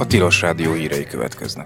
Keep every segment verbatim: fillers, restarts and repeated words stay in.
Tilos Rádió hírei következnek.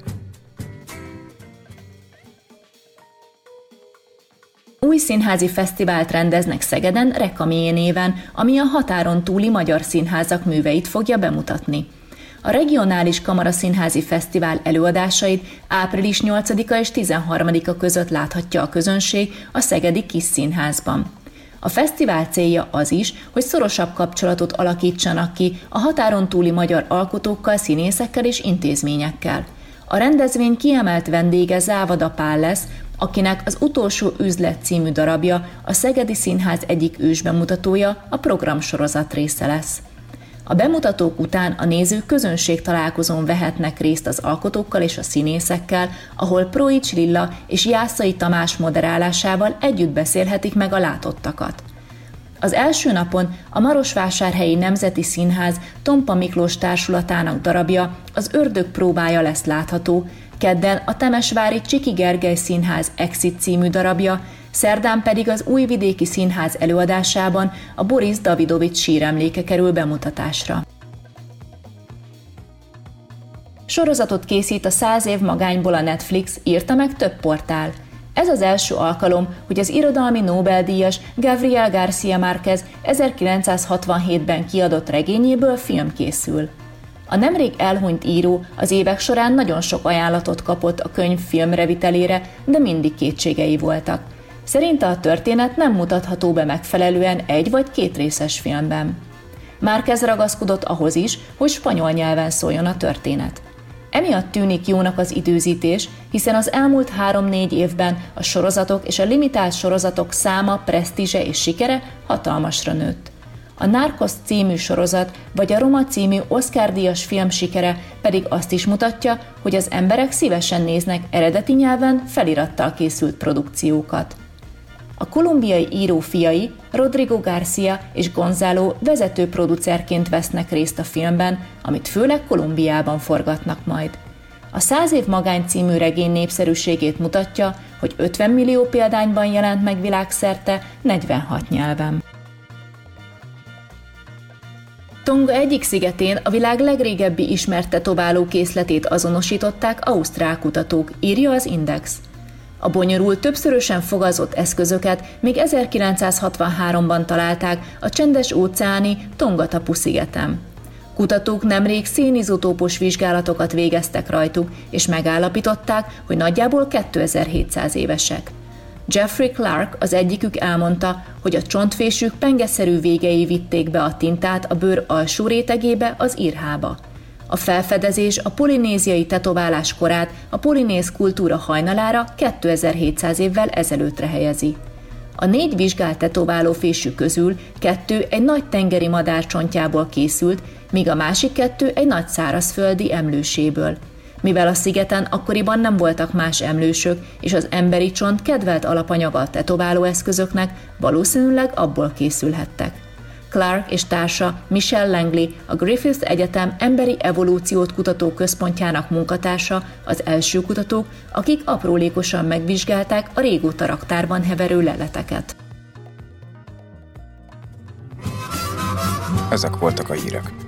Új színházi fesztivált rendeznek Szegeden Rekamié néven, ami a határon túli magyar színházak műveit fogja bemutatni. A Regionális Kamaraszínházi Fesztivál előadásait április nyolcadika és tizenharmadika között láthatja a közönség a Szegedi Kis Színházban. A fesztivál célja az is, hogy szorosabb kapcsolatot alakítsanak ki a határon túli magyar alkotókkal, színészekkel és intézményekkel. A rendezvény kiemelt vendége Závada Pál lesz, akinek az Utolsó üzlet című darabja, a Szegedi Színház egyik ősbemutatója, a programsorozat része lesz. A bemutatók után a nézők közönség találkozón vehetnek részt az alkotókkal és a színészekkel, ahol Proics Lilla és Jászai Tamás moderálásával együtt beszélhetik meg a látottakat. Az első napon a Marosvásárhelyi Nemzeti Színház Tompa Miklós társulatának darabja, az Ördög próbája lesz látható, kedden a Temesvári Csiki Gergely Színház Exit című darabja, szerdán pedig az Újvidéki Színház előadásában a Boris Davidovics síremléke kerül bemutatásra. Sorozatot készít a Száz év magányból a Netflix, írta meg több portál. Ez az első alkalom, hogy az irodalmi Nobel-díjas Gabriel García Márquez ezerkilencszázhatvanhétben kiadott regényéből film készül. A nemrég elhunyt író az évek során nagyon sok ajánlatot kapott a könyv filmrevitelére, de mindig kétségei voltak. Szerinte a történet nem mutatható be megfelelően egy vagy két részes filmben. Márquez ragaszkodott ahhoz is, hogy spanyol nyelven szóljon a történet. Emiatt tűnik jónak az időzítés, hiszen az elmúlt három-négy évben a sorozatok és a limitált sorozatok száma, presztízse és sikere hatalmasra nőtt. A Narcos című sorozat vagy a Roma című Oscar-díjas film sikere pedig azt is mutatja, hogy az emberek szívesen néznek eredeti nyelven felirattal készült produkciókat. A kolumbiai író fiai, Rodrigo García és Gonzalo vezető producerként vesznek részt a filmben, amit főleg Kolumbiában forgatnak majd. A Száz év magány című regény népszerűségét mutatja, hogy ötven millió példányban jelent meg világszerte, negyvenhat nyelven. Tonga egyik szigetén a világ legrégebbi ismert tetováló készletét azonosították ausztrál kutatók, írja az Index. A bonyolult, többszörösen fogazott eszközöket még ezerkilencszázhatvanháromban találták a csendes-óceáni Tongatapu szigeten. Kutatók nemrég szénizotópos vizsgálatokat végeztek rajtuk, és megállapították, hogy nagyjából kétezer-hétszáz évesek. Jeffrey Clark, az egyikük elmondta, hogy a csontfésük pengeszerű végei vitték be a tintát a bőr alsó rétegébe, az irhába. A felfedezés a polinéziai tetoválás korát a polinéz kultúra hajnalára kétezer-hétszáz évvel ezelőttre helyezi. A négy vizsgált tetoválófésű közül kettő egy nagy tengeri madár csontjából készült, míg a másik kettő egy nagy szárazföldi emlőséből. Mivel a szigeten akkoriban nem voltak más emlősök, és az emberi csont kedvelt alapanyaga a tetoválóeszközöknek, valószínűleg abból készülhettek. Clark és társa Michelle Langley, a Griffith Egyetem Emberi Evolúciót Kutató Központjának munkatársa, az első kutatók, akik aprólékosan megvizsgálták a régóta raktárban heverő leleteket. Ezek voltak a hírek.